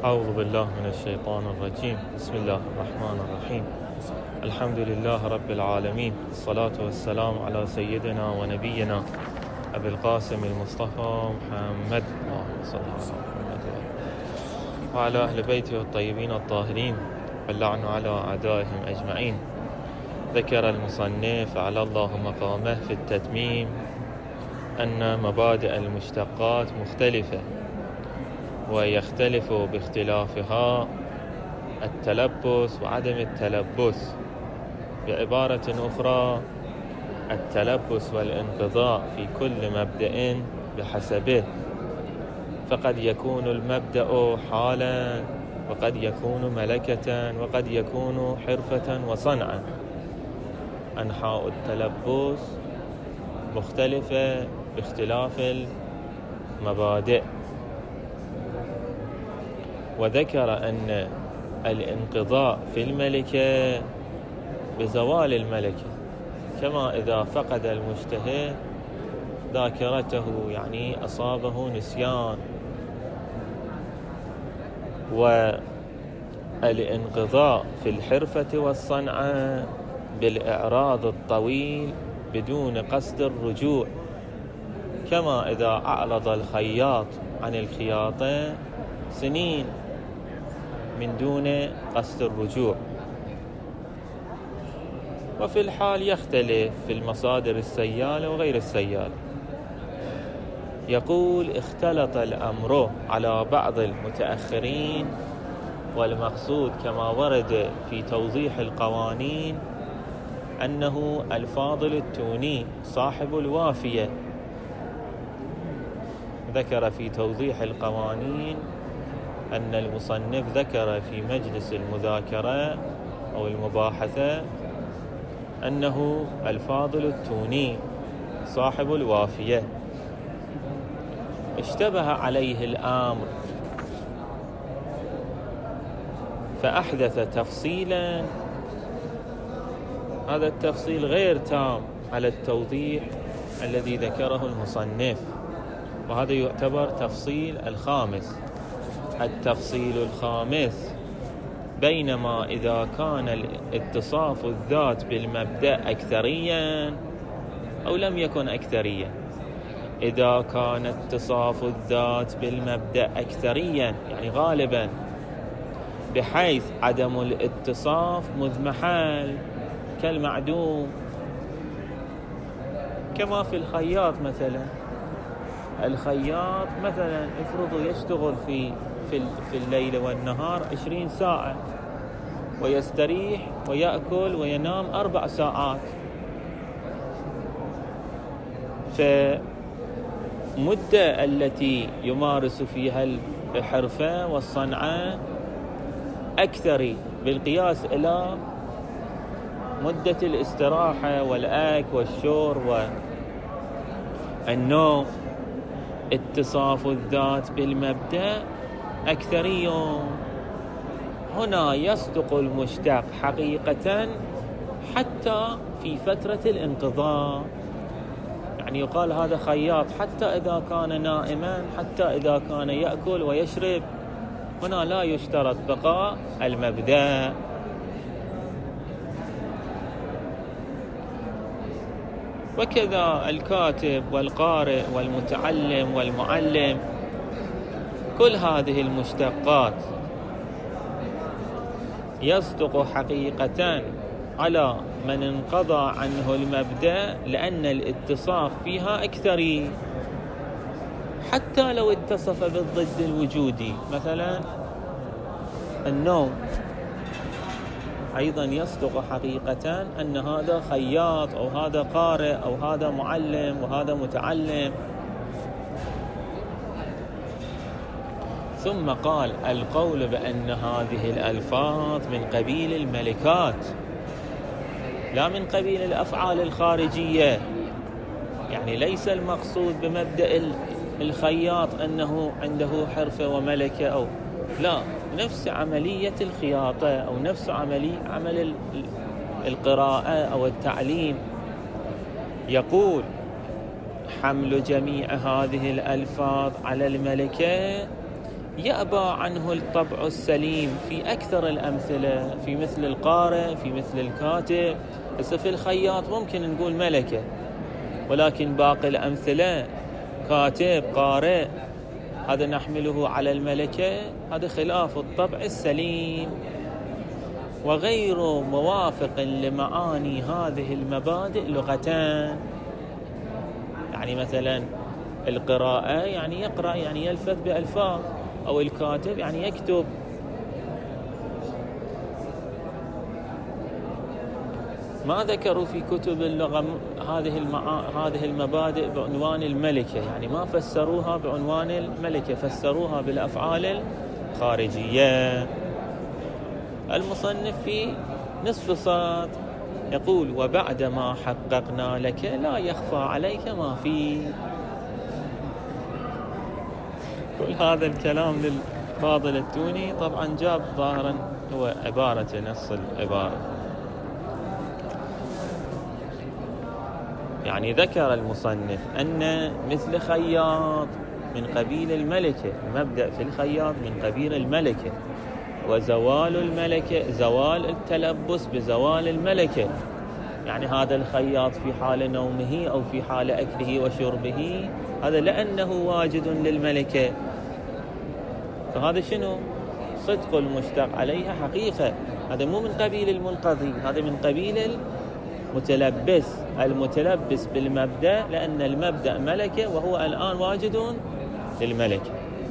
أعوذ بالله من الشيطان الرجيم. بسم الله الرحمن الرحيم. الحمد لله رب العالمين، الصلاة والسلام على سيدنا ونبينا أبي القاسم المصطفى محمد، اللهم صل على محمد وعلى أهل بيته الطيبين الطاهرين، واللعن على أعدائهم أجمعين. ذكر المصنف على الله مقامه في التتميم أن مبادئ المشتقات مختلفة، ويختلف باختلافها التلبس وعدم التلبس. بعبارة أخرى، التلبس والانقضاء في كل مبدأ بحسبه، فقد يكون المبدأ حالا، وقد يكون ملكة، وقد يكون حرفة وصنعا. أنحاء التلبس مختلفة باختلاف المبادئ. وذكر أن الانقضاء في الملكة بزوال الملكة، كما إذا فقد المشتهي ذاكرته، يعني أصابه نسيان. والانقضاء في الحرفة والصنعة بالإعراض الطويل بدون قصد الرجوع، كما إذا أعرض الخياط عن الخياطة سنين من دون قصد الرجوع. وفي الحال يختلف في المصادر السيالة وغير السيالة. يقول: اختلط الأمر على بعض المتأخرين، والمقصود كما ورد في توضيح القوانين أنه الفاضل التوني صاحب الوافية ذكر في توضيح القوانين أن المصنف ذكر في مجلس المذاكرة أو المباحثة أنه الفاضل التوني صاحب الوافية. اشتبه عليه الأمر فأحدث تفصيلا، هذا التفصيل غير تام على التوضيح الذي ذكره المصنف، وهذا يعتبر تفصيل الخامس. التفصيل الخامس: بينما إذا كان اتصاف الذات بالمبدأ أكثريا أو لم يكن أكثريا. إذا كان اتصاف الذات بالمبدأ أكثريا، يعني غالبا، بحيث عدم الاتصاف مذمحل كالمعدوم، كما في الخياط مثلا. الخياط مثلا افرضوا يشتغل في الليل والنهار 20 ساعة، ويستريح ويأكل وينام 4 ساعات، فمدة التي يمارس فيها الحرفة والصنعة أكثر بالقياس إلى مدة الاستراحة والأكل والشرب والنوم. اتصاف الذات بالمبدأ أكثري، هنا يصدق المشتق حقيقة حتى في فترة الانقضاء. يعني يقال هذا خياط حتى إذا كان نائما، حتى إذا كان يأكل ويشرب، هنا لا يشترط بقاء المبدأ. وكذا الكاتب والقارئ والمتعلم والمعلم، كل هذه المشتقات يصدق حقيقة على من انقضى عنه المبدأ، لأن الاتصاف فيها أكثري، حتى لو اتصف بالضد الوجودي. مثلا النوم أيضا يصدق حقيقة أن هذا خياط أو هذا قارئ أو هذا معلم وهذا متعلم. ثم قال: القول بأن هذه الألفاظ من قبيل الملكات لا من قبيل الأفعال الخارجية. يعني ليس المقصود بمبدأ الخياط أنه عنده حرفة وملكة، أو لا، نفس عملية الخياطة أو نفس عمل القراءة أو التعليم. يقول: حمل جميع هذه الألفاظ على الملكة يأبى عنه الطبع السليم في أكثر الأمثلة، في مثل القارئ، في مثل الكاتب. بس في الخياط ممكن نقول ملكة، ولكن باقي الأمثلة كاتب، قارئ، هذا نحمله على الملكة. هذا خلاف الطبع السليم وغير موافق لمعاني هذه المبادئ لغتان. يعني مثلا القراءة يعني يقرأ، يعني يلفظ بألفاظ، أو الكاتب يعني يكتب. ما ذكروا في كتب اللغة هذه المبادئ بعنوان الملكة، يعني ما فسروها بعنوان الملكة، فسروها بالأفعال الخارجية. المصنف في نصف صاد يقول: وبعد ما حققنا لك لا يخفى عليك ما فيه. كل هذا الكلام للفاضل التوني طبعا جاب ظاهرا هو عبارة، نص العبارة. يعني ذكر المصنف أن مثل خياط من قبيل الملكة، المبدأ في الخياط من قبيل الملكة، وزوال الملكة زوال التلبس بزوال الملكة. يعني هذا الخياط في حال نومه أو في حال أكله وشربه هذا لأنه واجد للملكة، فهذا شنو؟ صدق المشتق عليها حقيقة. هذا مو من قبيل المنقضي، هذا من قبيل المتلبس بالمبدأ، لأن المبدأ ملكة وهو الآن واجد للملكة.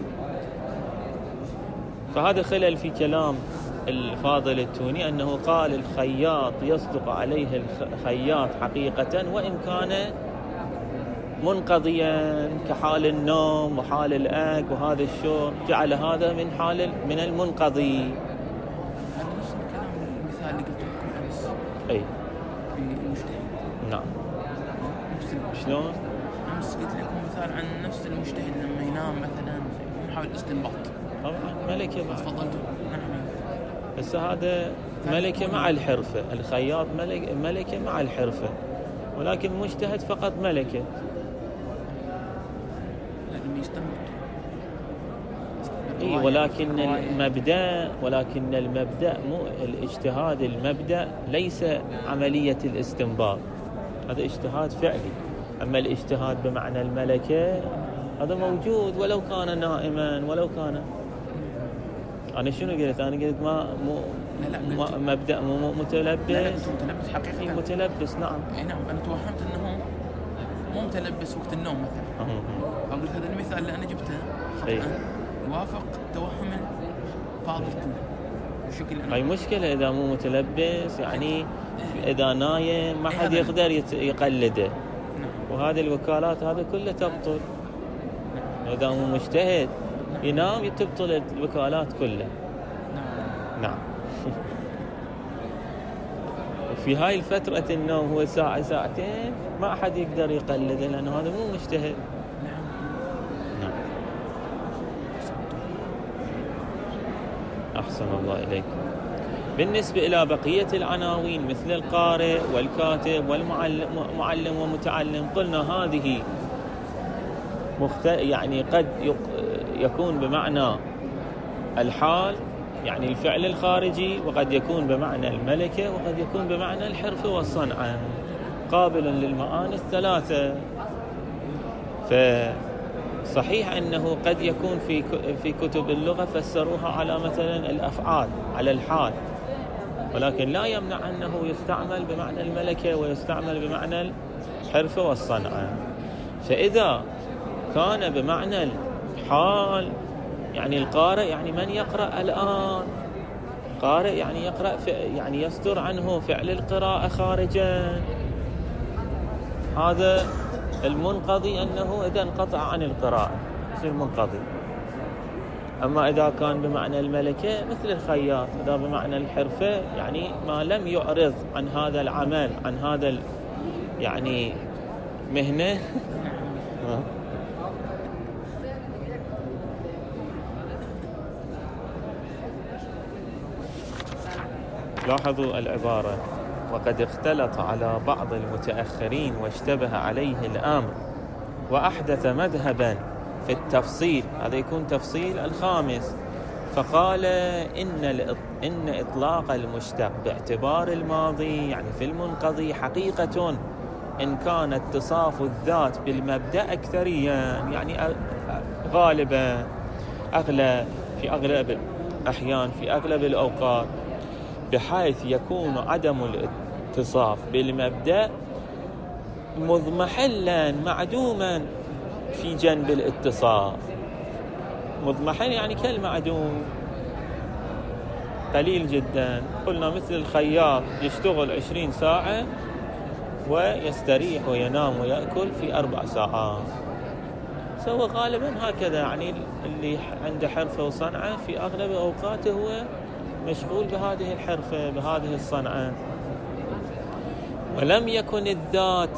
فهذا خلل في كلام الفاضل التوني، أنه قال الخياط يصدق عليه الخياط حقيقة وإن كان منقضيا كحال النوم وحال الأكل وهذا الشرب، جعل هذا من المنقضي. هذا نفس الكلام المثال اللي قلت لكم أمس أي في المجتهد. نعم. شلون؟ أمس قلت لكم مثال عن نفس المجتهد لما ينام مثلا يحاول استنباط. طبعا ملكة بعد. تفضلتوا. نعم. بس هذا ملكة مع الحرفة، الخياط ملكة مع الحرفة، ولكن المجتهد فقط ملكة. لما يستنبط. إيه، ولكن المبدأ مو الاجتهاد. المبدأ ليس عملية الاستنباط، هذا اجتهاد فعلي. أما الاجتهاد بمعنى الملكة هذا موجود ولو كان نائما، ولو كان. أنا شنو قلت؟ أنا قلت مبدأ مو متلبس. لا متلبس حقيقة. متلبس نعم. نعم. أنا توهمت أنه مو متلبس وقت النوم مثلا. أقول هذا المثال اللي أنا جبته يوافق توهم الفاضل كله. هاي مشكلة إذا مو متلبس، يعني إذا نايم ما حد يقدر يقلده. وهذه الوكالات هذا كله تبطل. إذا مو مجتهد ينام تبطل الوكالات كلها. نعم. وفي هاي الفترة النوم هو ساعة ساعتين ما أحد يقدر يقلده، لأنه هذا مو مجتهد. نعم. أحسن الله إليكم. بالنسبة إلى بقية العناوين مثل القارئ والكاتب والمعلم ومتعلم، قلنا هذه يعني قد يكون بمعنى الحال، يعني الفعل الخارجي، وقد يكون بمعنى الملكة، وقد يكون بمعنى الحرفة والصنعة، قابل للمعاني الثلاثة. فصحيح أنه قد يكون في كتب اللغة فسروها على مثلا الأفعال، على الحال، ولكن لا يمنع أنه يستعمل بمعنى الملكة ويستعمل بمعنى الحرفة والصنعة. فإذا كان بمعنى الحال يعني القارئ يعني من يقرأ الآن، قارئ يعني يقرأ يعني يصدر عنه فعل القراءة خارجا. هذا المنقضي أنه إذا انقطع عن القراءة يصير منقضي. أما إذا كان بمعنى الملكة مثل الخياط، إذا بمعنى الحرفة يعني ما لم يعرض عن هذا العمل، عن هذا يعني مهنة. لاحظوا العبارة: وقد اختلط على بعض المتأخرين واشتبه عليه الأمر وأحدث مذهبا في التفصيل، هذا يكون تفصيل الخامس. فقال إن إطلاق المشتق باعتبار الماضي يعني في المنقضي حقيقة إن كان اتصاف الذات بالمبدأ أكثريا، يعني غالبا في أغلب الأحيان في أغلب الأوقات، بحيث يكون عدم الاتصاف بالمبدأ مضمحلا معدوما في جنب الاتصاف. مضمحل يعني كالمعدوم، قليل جدا. قلنا مثل الخياط يشتغل 20 ساعة ويستريح وينام ويأكل في 4 ساعات. سوى غالبا هكذا، يعني اللي عنده حرفة وصنعة في أغلب أوقاته هو مشغول بهذه الحرفة بهذه الصنعة. ولم يكن الذات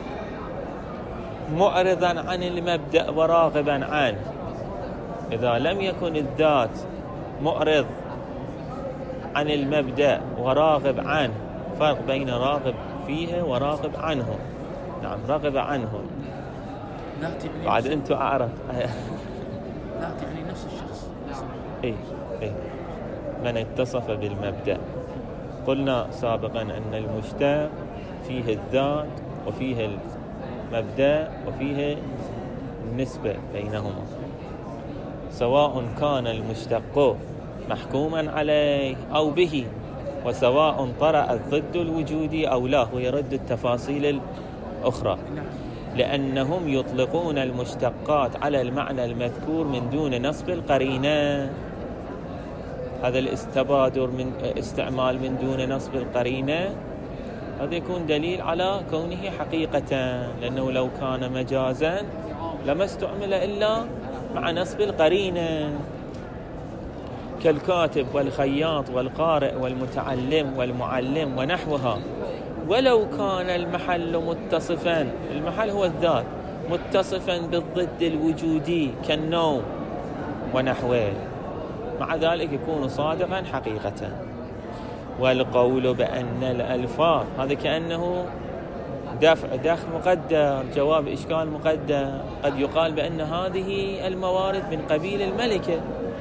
معرضا عن المبدأ وراغبا عنه. إذا لم يكن الذات معرض عن المبدأ وراغب عنه، فرق بين راغب فيه وراغب عنه. نعم، راغب عنه بعد أنتم أعرف ذات يعني نفس الشخص. إيه من اتصف بالمبدأ. قلنا سابقا أن المشتق فيه الذات وفيه المبدأ وفيه النسبة بينهما، سواء كان المشتق محكوما عليه أو به، وسواء طرأ الضد الوجودي أو لا. هو يرد التفاصيل الأخرى، لأنهم يطلقون المشتقات على المعنى المذكور من دون نصب القرينة. هذا التبادر من استعمال من دون نصب القرينة، هذا يكون دليل على كونه حقيقة، لأنه لو كان مجازا لما استعمل إلا مع نصب القرينة، كالكاتب والخياط والقارئ والمتعلم والمعلم ونحوها. ولو كان المحل متصفا، المحل هو الذات، متصفا بالضد الوجودي كالنوم ونحوه، مع ذلك يكون صادقا حقيقة. والقول بأن الألفاظ، هذا كأنه دخل مقدر، جواب إشكال مقدر. قد يقال بأن هذه الموارد من قبيل الملكة،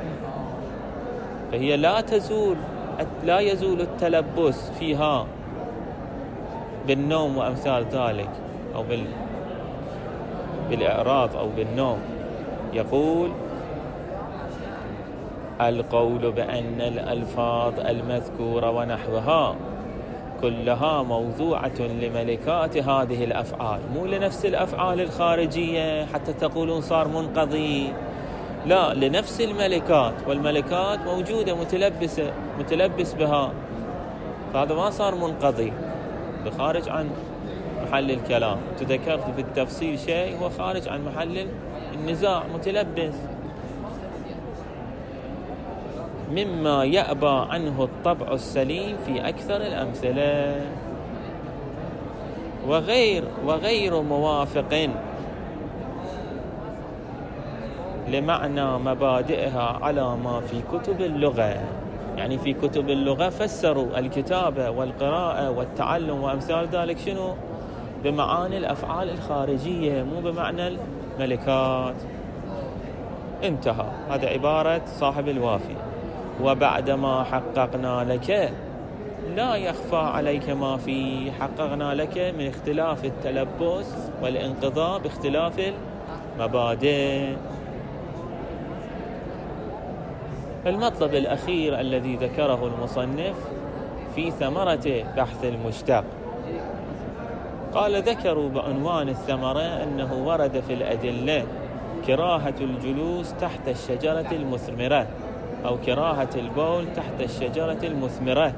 فهي لا يزول التلبس فيها بالنوم وأمثال ذلك، أو بالإعراض أو بالنوم. يقول القول بأن الألفاظ المذكورة ونحوها كلها موضوعة لملكات هذه الأفعال، مو لنفس الأفعال الخارجية حتى تقولون صار منقضي، لا، لنفس الملكات، والملكات موجودة متلبس بها، فهذا ما صار منقضي، خارج عن محل الكلام. تذكرت في التفصيل شيء هو خارج عن محل النزاع، متلبس، مما يأبى عنه الطبع السليم في أكثر الأمثلة، وغير موافق لمعنى مبادئها على ما في كتب اللغة. يعني في كتب اللغة فسروا الكتابة والقراءة والتعلم وأمثال ذلك شنو؟ بمعاني الأفعال الخارجية، مو بمعنى الملكات. انتهى. هذا عبارة صاحب الوافي. وبعدما حققنا لك لا يخفى عليك ما في حققنا لك من اختلاف التلبس والانقضاء باختلاف المبادئ. المطلب الأخير الذي ذكره المصنف في ثمرة بحث المشتق، قال ذكروا بعنوان الثمرة أنه ورد في الأدلة كراهة الجلوس تحت الشجرة المثمرة، أو كراهة البول تحت الشجرة المثمرة.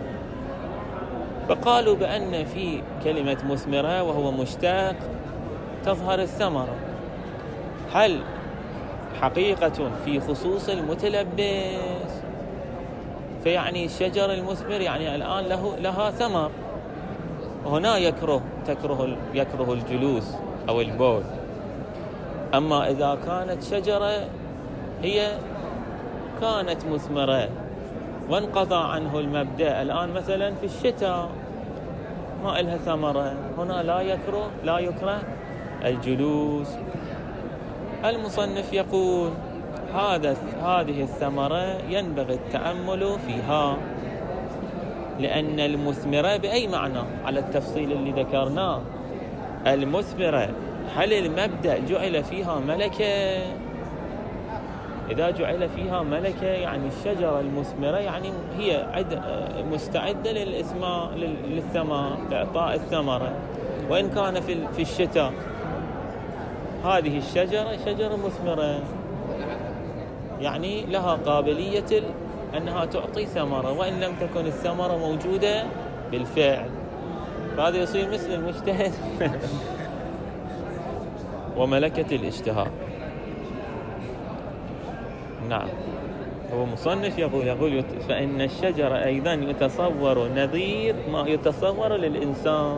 فقالوا بأن في كلمة مثمرة وهو مشتق تظهر الثمرة. هل حقيقة في خصوص المتلبس؟ فيعني الشجر المثمر يعني الآن لها ثمر، وهنا يكره الجلوس أو البول. أما إذا كانت شجرة هي كانت مثمرة وانقضى عنه المبدأ، الآن مثلا في الشتاء ما إلها ثمرة، هنا لا يكره الجلوس. المصنف يقول هذه الثمرة ينبغي التأمل فيها، لأن المثمرة بأي معنى على التفصيل اللي ذكرناه، المثمرة هل المبدأ جعل فيها ملكة؟ إذا جعل فيها ملكة يعني الشجرة المثمرة يعني هي مستعدة للثمار، لإعطاء الثمرة، وإن كان في الشتاء. هذه الشجرة شجرة مثمرة يعني لها قابلية أنها تعطي ثمرة وإن لم تكن الثمرة موجودة بالفعل، فهذا يصير مثل المجتهد وملكة الاجتهاد. نعم، هو مصنف يقول فإن الشجرة أيضا يتصور نظير ما يتصور للإنسان.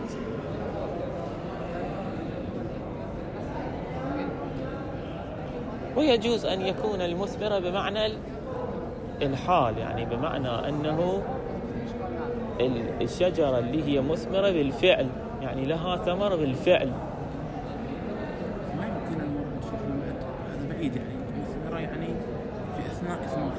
ويجوز أن يكون المثمرة بمعنى الحال، يعني بمعنى أنه الشجرة اللي هي مثمرة بالفعل، يعني لها ثمر بالفعل. ما يمكن المراد شيخنا هذا بعيد، يعني المثمرة يعني في أثناء إثمار،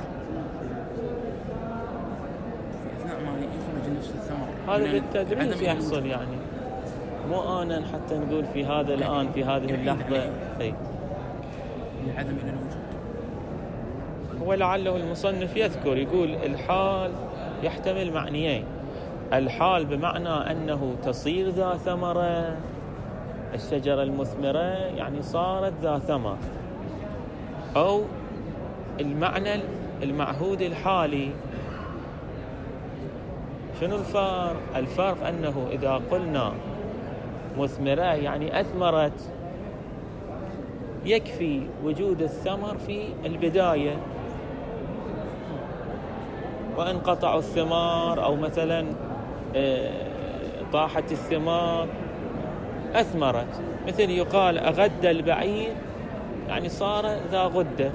في أثناء ما يخرج نفس الثمر، هذا بالتدريج يحصل، يعني مو آنا حتى نقول في هذا الآن في هذه اللحظة. أي عدم إلى الوجود. ولعله المصنف يذكر يقول الحال يحتمل معنيين، الحال بمعنى أنه تصير ذا ثمرة، الشجرة المثمرة يعني صارت ذا ثمر، أو المعنى المعهود الحالي. شنو الفرق؟ الفرق أنه إذا قلنا مثمرة يعني أثمرت، يكفي وجود الثمر في البداية، وانقطعوا الثمار أو مثلا طاحت الثمار أثمرت، مثل يقال أغد البعير يعني صار ذا غدة.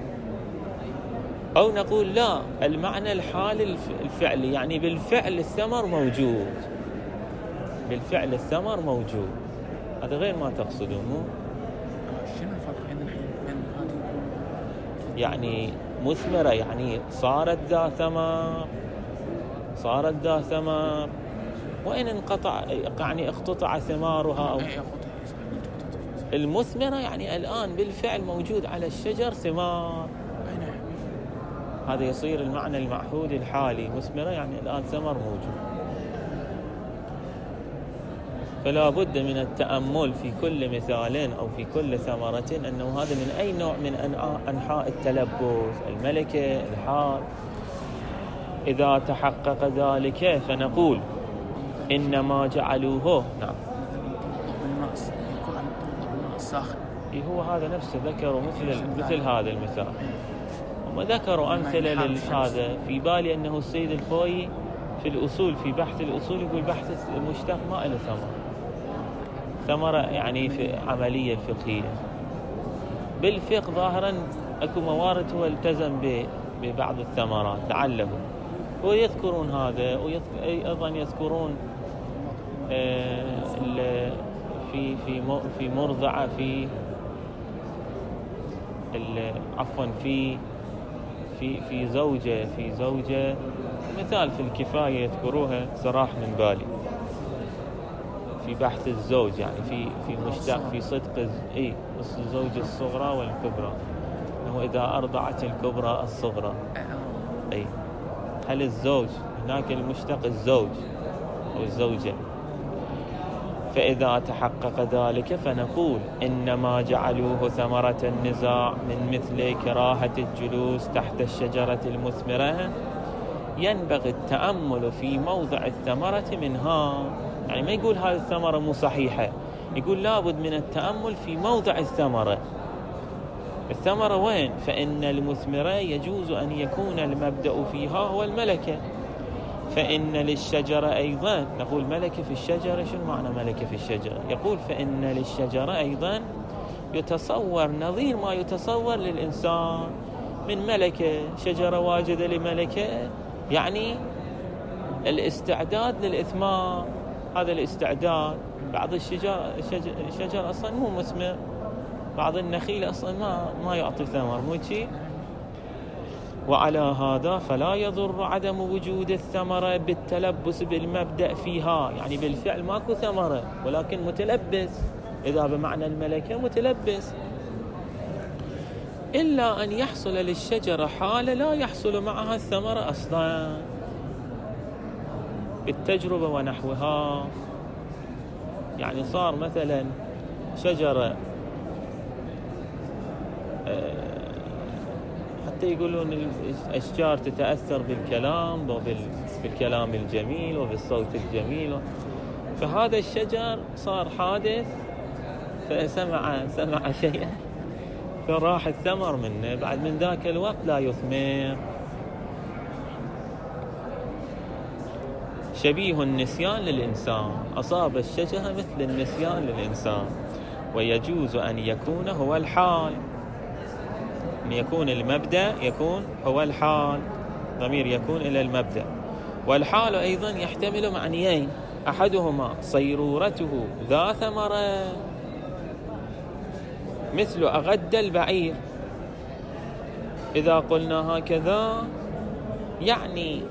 أو نقول لا، المعنى الحالي الفعلي، يعني بالفعل الثمر موجود، بالفعل الثمر موجود. هذا غير ما تقصدون، مو؟ شنو الفرق بين هذه؟ يعني مثمرة يعني صارت ذا ثمر، وإن انقطع يعني اقتطع ثمارها أو المثمرة يعني الآن بالفعل موجود على الشجر ثمار. هذا يصير المعنى المعهود الحالي، مثمرة يعني الآن ثمر موجود. فلا بد من التأمل في كل مثال أو في كل ثمرة أنه هذا من أي نوع من أنحاء التلبس، الملكة، الحال. إذا تحقق ذلك فنقول إنما جعلوه. نعم، هو هذا نفسه ذكروا مثل هذا المثال، هم ذكروا أمثلة لهذا. في بالي أنه السيد الخوي في الأصول، في بحث الأصول، يقول بحث المشتق ما له ثمرة يعني في عملية الفقهية. بالفقه ظاهرا أكو موارد هو التزم ببعض الثمرات لعله، ويذكرون هذا، وأيضا يذكرون في مرضعة، عفوا في زوجة مثال في الكفاية يذكروها سراح من بالي في بحث الزوج، يعني في مشتق في صدق الزوجة الصغرى والكبرى، انه اذا ارضعت الكبرى الصغرى، اي هل الزوج هناك المشتق الزوج او الزوجة. فإذا تحقق ذلك فنقول إنما جعلوه ثمرة النزاع من مثل كراهة الجلوس تحت الشجرة المثمرة، ينبغي التأمل في موضع الثمرة منها. يعني ما يقول هذه الثمرة مو صحيحة، يقول لابد من التأمل في موضع الثمرة وين؟ فإن المثمرة يجوز أن يكون المبدأ فيها هو الملكة، فإن للشجرة أيضا، نقول ملكة في الشجرة، شو معنى ملكة في الشجرة؟ يقول فإن للشجرة أيضا يتصور نظير ما يتصور للإنسان من ملكة. شجرة واجدة لملكة يعني الاستعداد للإثمار. هذا الاستعداد، بعض الشجر أصلا مو مثمر، بعض النخيل أصلا ما يعطي ثمر، مو شي. وعلى هذا فلا يضر عدم وجود الثمرة بالتلبس بالمبدأ فيها، يعني بالفعل ماكو ثمرة ولكن متلبس، إذا بمعنى الملكة متلبس، إلا أن يحصل للشجرة حالة لا يحصل معها الثمرة أصلا بالتجربة ونحوها. يعني صار مثلا شجرة حتى يقولون الأشجار تتأثر بالكلام بالكلام الجميل وبالصوت الجميل، فهذا الشجر صار حادث فسمع شيئا فراح الثمر منه، بعد من ذاك الوقت لا يثمر. شبيه النسيان للإنسان، أصاب الشجرة مثل النسيان للإنسان، ويجوز أن يكون هو الحال، أن يكون المبدأ يكون هو الحال، ضمير يكون إلى المبدأ. والحال أيضا يحتمل معنيين، أحدهما صيرورته ذا ثمرة مثل أغد البعير، إذا قلنا هكذا يعني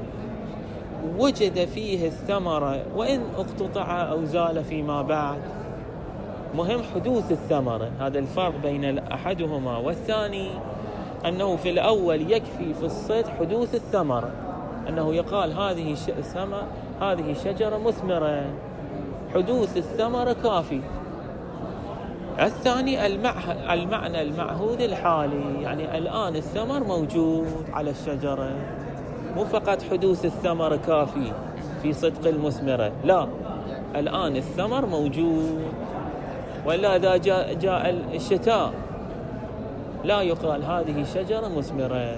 وجد فيه الثمرة وإن اقتطع أو زال فيما بعد، مهم حدوث الثمرة. هذا الفرق بين أحدهما والثاني، أنه في الأول يكفي في الصيد حدوث الثمرة، أنه يقال هذه شجرة مثمرة، حدوث الثمرة كافي. الثاني المعنى المعهود الحالي، يعني الآن الثمر موجود على الشجرة، مو فقط حدوث الثمرة كافي في صدق المثمرة، لا، الآن الثمر موجود. ولا إذا جاء الشتاء لا يقال هذه شجرة مثمرة. يعني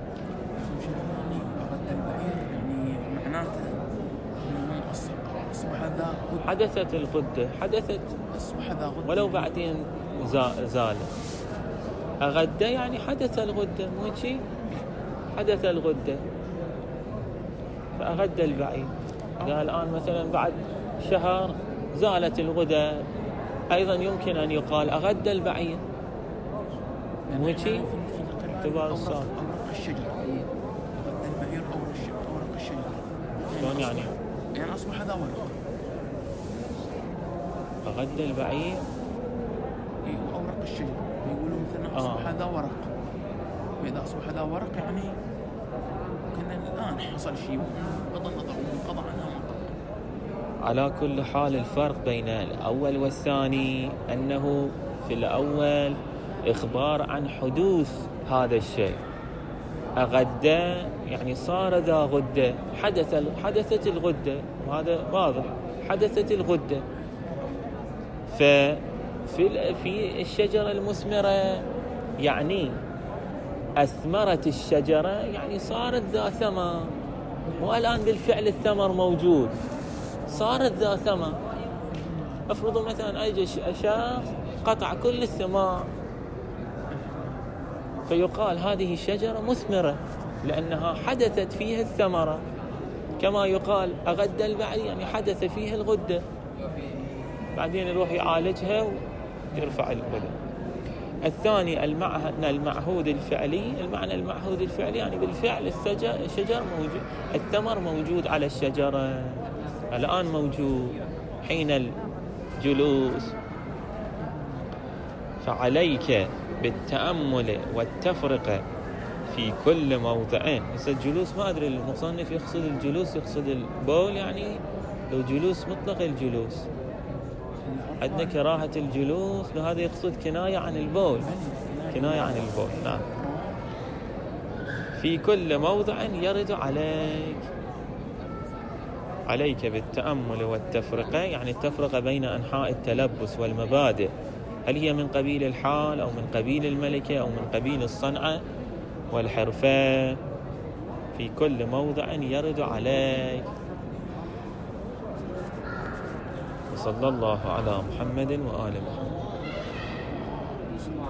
معناته أنه أصبح ذا حدثت الغدة، حدثت ولو بعدين زالت. أغدة يعني حدث الغدة، مو شي، حدث الغدة فأغد البعير. إذا الآن مثلا بعد شهر زالت الغدة، أيضا يمكن أن يقال أغد البعير، مو شي. اعتبار الصار أوراق الشجر، أغد البعير أوراق الشجر، شلون يعني؟ يعني أصبح ذا ورق. أغد البعير أوراق الشجر، يقولون مثلا أصبح ذا ورق، وإذا أصبح ذا ورق يعني كنا الآن حصل شيء بغض النظر وانقضى عنها منقضى. على كل حال الفرق بين الأول والثاني أنه في الأول إخبار عن حدوث هذا الشيء، أغدة يعني صار ذا غدة، حدثت الغدة، وهذا واضح، حدثت الغدة. في الشجرة المثمرة يعني أثمرت الشجرة، يعني صارت ذا ثمر، والآن بالفعل الثمر موجود، صارت ذا ثمر. افرضوا مثلا أجي شخص قطع كل الثمار، فيقال هذه شجرة مثمرة لأنها حدثت فيها الثمرة، كما يقال أغد البعير يعني حدث فيها الغدة، بعدين يروح يعالجها ويرفع الغدة. الثاني المعنى المعهود الفعلي، المعنى المعهود الفعلي يعني بالفعل الشجر موجود، الثمر موجود على الشجرة، الآن موجود حين الجلوس. فعليك بالتأمل والتفرقة في كل موضعين. هسه الجلوس ما أدري المصنف يقصد الجلوس يقصد البول، يعني لو جلوس مطلق الجلوس، عندنا كراهة الجلوس، وهذا يقصد كناية عن البول، كناية عن البول. نعم. في كل موضع يرد عليك بالتأمل والتفرقة، يعني التفرقة بين أنحاء التلبس والمبادئ، هل هي من قبيل الحال أو من قبيل الملكة أو من قبيل الصنعة والحرفة، في كل موضع يرد عليك. صلى الله على محمد وآل محمد.